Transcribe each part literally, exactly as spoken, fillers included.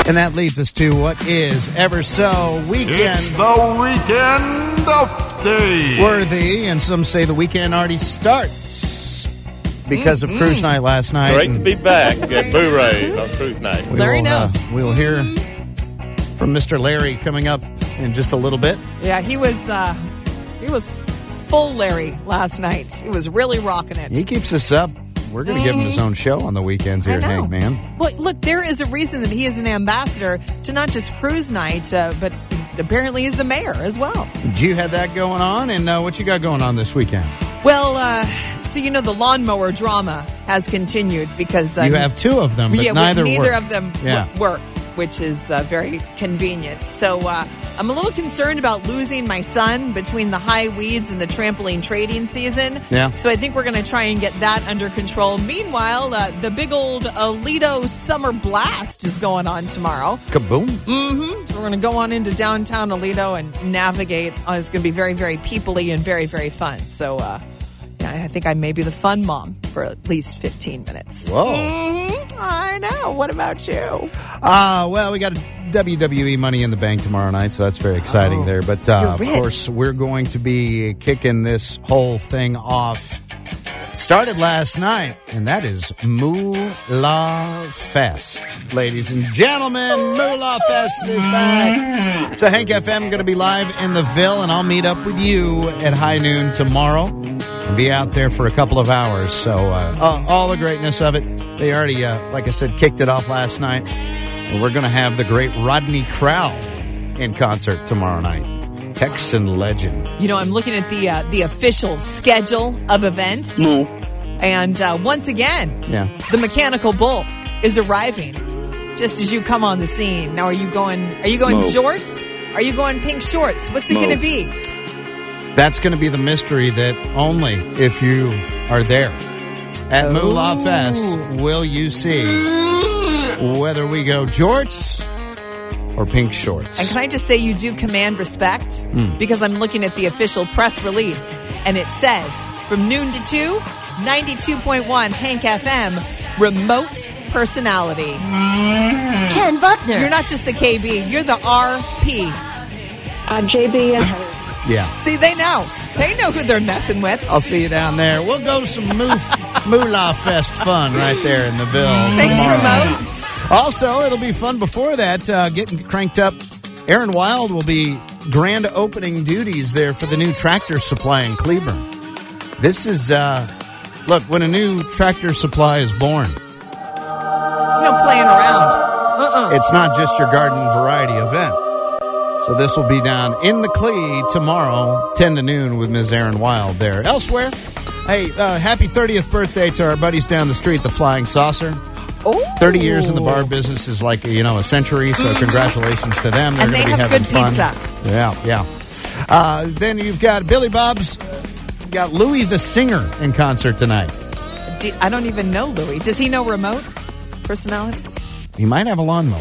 And that leads us to what is ever so weekend. It's the weekend update. Worthy, and some say the weekend already starts because mm-hmm. of cruise night last night. Great to be back at Boo Rays on cruise night. We Larry will, knows. Uh, we will hear from Mister Larry coming up in just a little bit. Yeah, he was uh, he was full Larry last night. He was really rocking it. He keeps us up. We're going to mm-hmm. give him his own show on the weekends here, Hank, man. Well, look, there is a reason that he is an ambassador to not just cruise night, uh, but apparently he's the mayor as well. You had that going on, and uh, what you got going on this weekend? Well, uh, so you know the lawnmower drama has continued because... Uh, you have two of them, but yeah, neither neither work. of them yeah. w- work, which is uh, very convenient. So uh, I'm a little concerned about losing my son between the high weeds and the trampoline trading season. Yeah. So I think we're going to try and get that under control. Meanwhile, uh, the big old Aledo Summer Blast is going on tomorrow. Kaboom. Mm-hmm. So we're going to go on into downtown Aledo and navigate. Uh, it's going to be very, very people-y and very, very fun. So, uh, yeah, I think I may be the fun mom for at least fifteen minutes. Whoa. Mm-hmm. I know. What about you? Uh, well, we got W W E Money in the Bank tomorrow night, so that's very exciting oh, there. But, uh, of rich. course, we're going to be kicking this whole thing off. Started last night, and that is Moolah Fest. Ladies and gentlemen, Moolah Fest is back. So Hank F M going to be live in the Ville, and I'll meet up with you at high noon tomorrow and be out there for a couple of hours. So uh, all, all the greatness of it. They already, uh, like I said, kicked it off last night. And we're going to have the great Rodney Crowell in concert tomorrow night. Texan legend. You know, I'm looking at the uh, the official schedule of events. No. And uh, once again, yeah. the Mechanical Bull is arriving just as you come on the scene. Now, are you going, are you going Mo. jorts? Are you going pink shorts? What's it going to be? That's going to be the mystery that only if you are there at Oh. Moolah Fest will you see whether we go jorts or pink shorts. And can I just say you do command respect? Mm. Because I'm looking at the official press release, and it says, from noon to two, ninety-two point one Hank F M, remote personality. Ken Buckner. You're not just the K B, you're the R P. Uh, J B and Yeah. See, they know. They know who they're messing with. I'll see you down there. We'll go some moof, Moolah Fest fun right there in the Ville. Thanks, tomorrow. Remote. Also, it'll be fun before that, uh, getting cranked up. Aaron Wild will be grand opening duties there for the new Tractor Supply in Cleburne. This is, uh, look, when a new Tractor Supply is born, There's no playing around. Uh-uh. it's not just your garden variety event. So this will be down in the Clee tomorrow, ten to noon, with Miz Aaron Wild there. Elsewhere, hey, uh, happy thirtieth birthday to our buddies down the street, the Flying Saucer. Oh. thirty years in the bar business is like, you know, a century, so congratulations to them. They're And going they to be have having good fun. pizza. Yeah, yeah. Uh, then you've got Billy Bob's, you've got Louis the Singer in concert tonight. Do, I don't even know Louis. Does he know remote personality? He might have a lawnmower.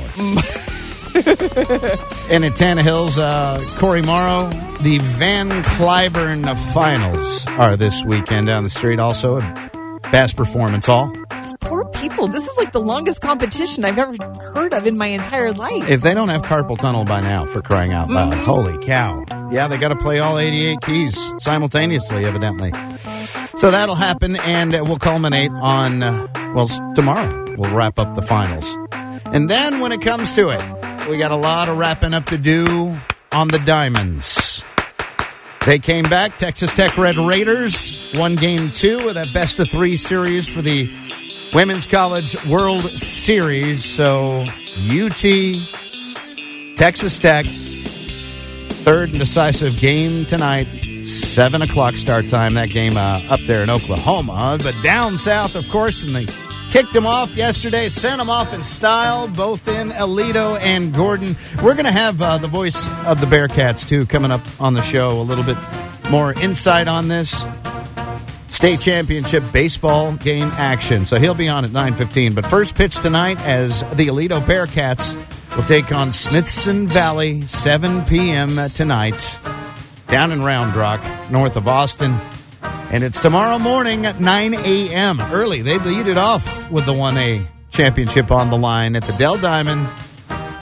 And at Tannehill's, uh, Corey Morrow, the Van Cliburn Finals are this weekend down the street. Also at Bass Performance Hall. These poor people. This is like the longest competition I've ever heard of in my entire life. If they don't have carpal tunnel by now, for crying out loud. Mm-hmm. Holy cow. Yeah, they got to play all eighty-eight keys simultaneously, evidently. So that'll happen, and it will culminate on, uh, well, tomorrow. We'll wrap up the finals. And then when it comes to it, we got a lot of wrapping up to do on the Diamonds. They came back, Texas Tech Red Raiders, won game two of that best of three series for the Women's College World Series. So U T, Texas Tech, third and decisive game tonight, seven o'clock start time. That game uh, up there in Oklahoma. But down south, of course, and they kicked them off yesterday, sent them off in style, both in Aledo and Gordon. We're going to have uh, the voice of the Bearcats, too, coming up on the show. A little bit more insight on this state championship baseball game action. So he'll be on at nine fifteen. But first pitch tonight as the Aledo Bearcats will take on Smithson Valley, seven p.m. tonight, down in Round Rock, north of Austin. And it's tomorrow morning at nine a.m. Early. They lead it off with the one A championship on the line at the Dell Diamond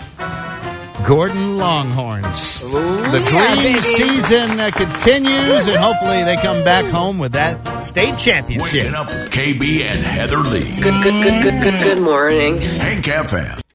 Gordon Longhorns. Ooh, the yeah, green baby. season uh, continues, and hopefully they come back home with that state championship. Waking up with K B and Heather Lee. Good, good, good, good, good, good morning. Hank F M.